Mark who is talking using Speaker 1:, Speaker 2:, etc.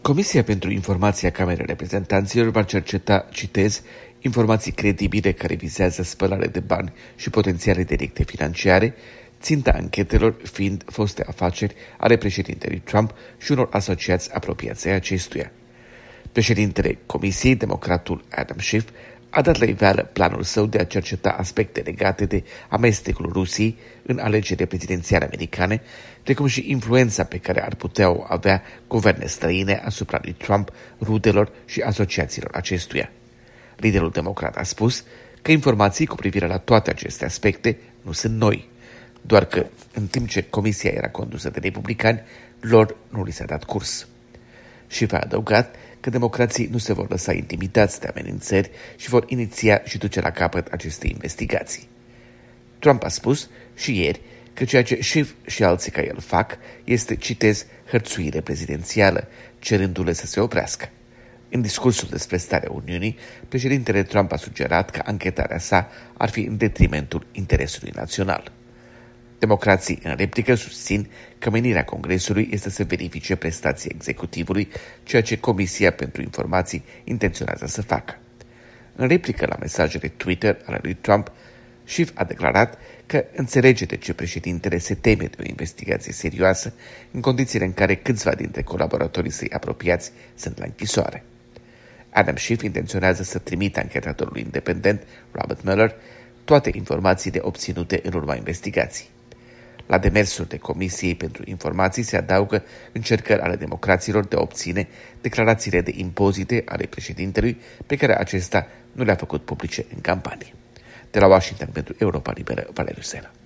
Speaker 1: Comisia pentru Informații a Camerei Reprezentanților va cerceta, citez, informații credibile care vizează spălare de bani și potențiale delicte financiare, ținta anchetelor fiind foste afaceri ale președintelui Trump și unor asociați apropiați ai acestuia. Președintele Comisiei, democratul Adam Schiff, a dat la iveală planul său de a cerceta aspecte legate de amestecul Rusiei în alegerile prezidențiale americane, precum și influența pe care ar putea o avea guverne străine asupra lui Trump, rudelor și asociațiilor acestuia. Liderul democrat a spus că informații cu privire la toate aceste aspecte nu sunt noi, doar că, în timp ce comisia era condusă de republicani, lor nu li s-a dat curs. Și a adăugat că democrații nu se vor lăsa intimidați de amenințări și vor iniția și duce la capăt aceste investigații. Trump a spus și ieri că ceea ce Schiff și alții ca el fac este, citez, hărțuire prezidențială, cerându-le să se oprească. În discursul despre starea Uniunii, președintele Trump a sugerat că anchetarea sa ar fi în detrimentul interesului național. Democrații în replică susțin că menirea Congresului este să verifice prestația executivului, ceea ce Comisia pentru Informații intenționează să facă. În replică la mesajele Twitter ale lui Trump, Schiff a declarat că înțelege de ce președintele se teme de o investigație serioasă în condițiile în care câțiva dintre colaboratorii săi apropiați sunt la închisoare. Adam Schiff intenționează să trimită anchetatorului independent Robert Mueller toate informațiile obținute în urma investigației. La demersurile Comisiei pentru Informații se adaugă încercări ale democraților de a obține declarațiile de impozite ale președintelui pe care acesta nu le-a făcut publice în campanie. De la Washington pentru Europa Liberă, Valeriu Sela.